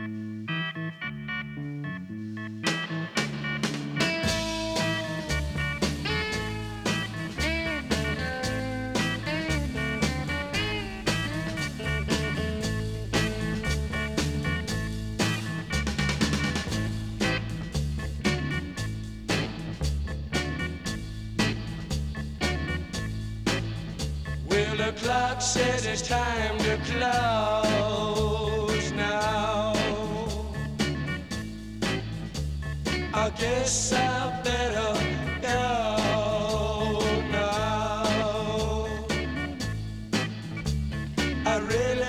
Well, the clock says it's time to close now. I guess I better go now. I really